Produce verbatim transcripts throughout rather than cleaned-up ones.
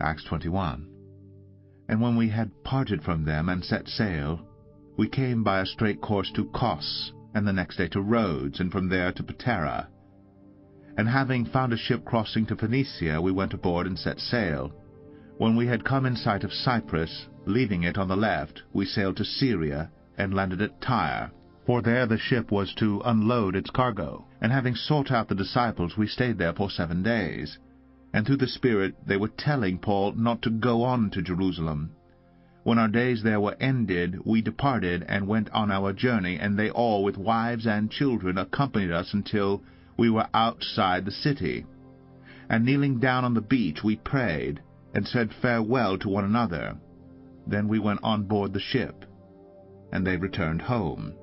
Acts twenty-one. And when we had parted from them and set sail, we came by a straight course to Kos, and the next day to Rhodes, and from there to Patara. And having found a ship crossing to Phoenicia, we went aboard and set sail. When we had come in sight of Cyprus, leaving it on the left, we sailed to Syria, and landed at Tyre, for there the ship was to unload its cargo. And having sought out the disciples, we stayed there for seven days. And through the Spirit they were telling Paul not to go on to Jerusalem. When our days there were ended, we departed and went on our journey, and they all with wives and children accompanied us until we were outside the city. And kneeling down on the beach we prayed, and said farewell to one another. Then we went on board the ship, and they returned home.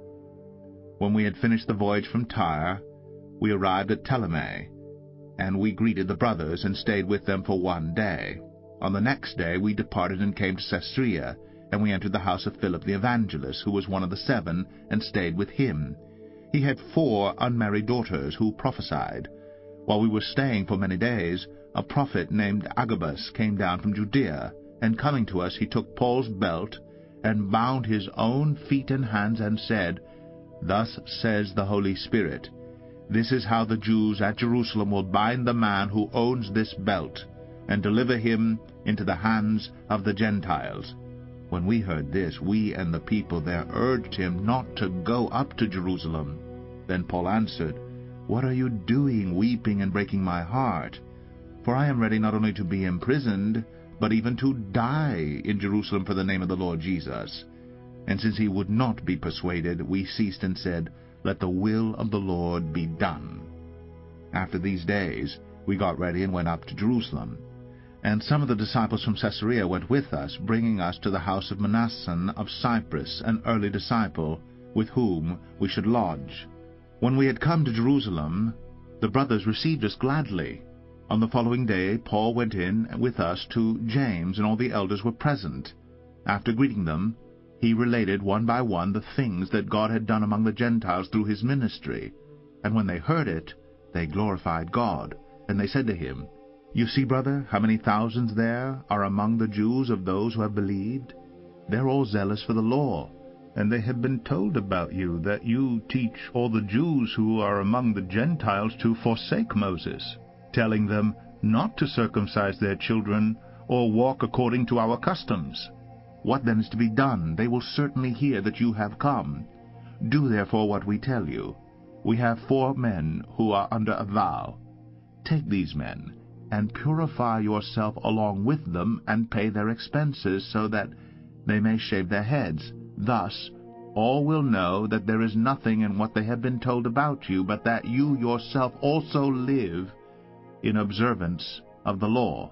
When we had finished the voyage from Tyre, we arrived at Ptolemais, and we greeted the brothers, and stayed with them for one day. On the next day we departed and came to Caesarea, and we entered the house of Philip the evangelist, who was one of the seven, and stayed with him. He had four unmarried daughters, who prophesied. While we were staying for many days, a prophet named Agabus came down from Judea, and coming to us he took Paul's belt, and bound his own feet and hands, and said, Thus says the Holy Spirit, This is how the Jews at Jerusalem will bind the man who owns this belt, and deliver him into the hands of the Gentiles. When we heard this, we and the people there urged him not to go up to Jerusalem. Then Paul answered, What are you doing, weeping and breaking my heart? For I am ready not only to be imprisoned, but even to die in Jerusalem for the name of the Lord Jesus. And since he would not be persuaded, we ceased and said, Let the will of the Lord be done. After these days we got ready and went up to Jerusalem. And some of the disciples from Caesarea went with us, bringing us to the house of Mnason of Cyprus, an early disciple, with whom we should lodge. When we had come to Jerusalem, the brothers received us gladly. On the following day Paul went in with us to James, and all the elders were present. After greeting them, he related one by one the things that God had done among the Gentiles through his ministry. And when they heard it, they glorified God. And they said to him, You see, brother, how many thousands there are among the Jews of those who have believed? They're all zealous for the law, and they have been told about you that you teach all the Jews who are among the Gentiles to forsake Moses, telling them not to circumcise their children or walk according to our customs. What then is to be done? They will certainly hear that you have come. Do therefore what we tell you. We have four men who are under a vow. Take these men, and purify yourself along with them, and pay their expenses, so that they may shave their heads. Thus all will know that there is nothing in what they have been told about you, but that you yourself also live in observance of the law.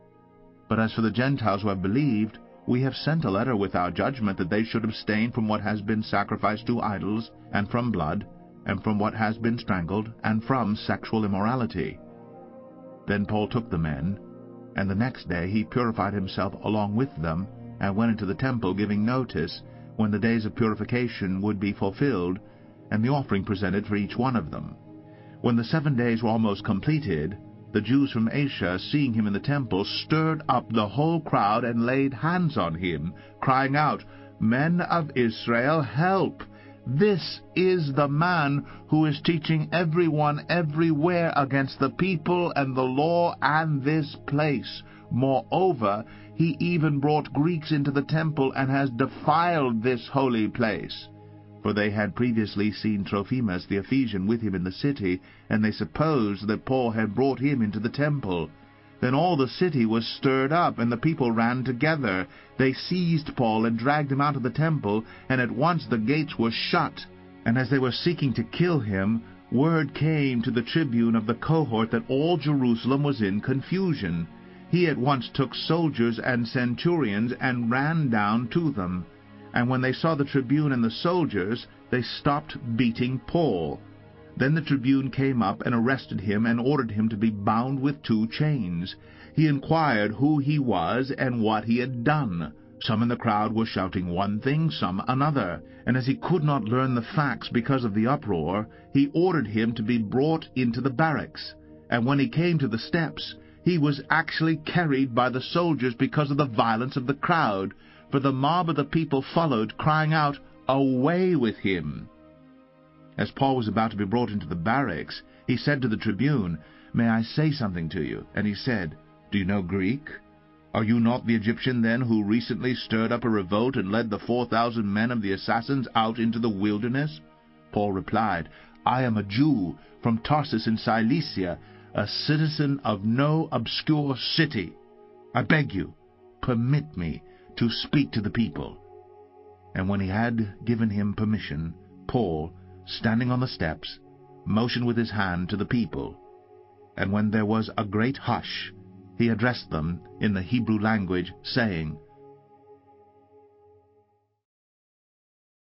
But as for the Gentiles who have believed, we have sent a letter with our judgment that they should abstain from what has been sacrificed to idols, and from blood, and from what has been strangled, and from sexual immorality. Then Paul took the men, and the next day he purified himself along with them, and went into the temple, giving notice when the days of purification would be fulfilled, and the offering presented for each one of them. When the seven days were almost completed, the Jews from Asia, seeing him in the temple, stirred up the whole crowd and laid hands on him, crying out, Men of Israel, help! This is the man who is teaching everyone everywhere against the people and the law and this place. Moreover, he even brought Greeks into the temple and has defiled this holy place. For they had previously seen Trophimus the Ephesian with him in the city, and they supposed that Paul had brought him into the temple. Then all the city was stirred up, and the people ran together. They seized Paul and dragged him out of the temple, and at once the gates were shut. And as they were seeking to kill him, word came to the tribune of the cohort that all Jerusalem was in confusion. He at once took soldiers and centurions and ran down to them. And when they saw the tribune and the soldiers, they stopped beating Paul. Then the tribune came up and arrested him and ordered him to be bound with two chains. He inquired who he was and what he had done. Some in the crowd were shouting one thing, some another. And as he could not learn the facts because of the uproar, he ordered him to be brought into the barracks. And when he came to the steps, he was actually carried by the soldiers because of the violence of the crowd, for the mob of the people followed, crying out, "Away with him!" As Paul was about to be brought into the barracks, he said to the tribune, "May I say something to you?" And he said, "Do you know Greek? Are you not the Egyptian, then, who recently stirred up a revolt and led the four thousand men of the assassins out into the wilderness?" Paul replied, "I am a Jew from Tarsus in Cilicia, a citizen of no obscure city. I beg you, permit me to speak to the people." And when he had given him permission, Paul, standing on the steps, motioned with his hand to the people. And when there was a great hush, he addressed them in the Hebrew language, saying,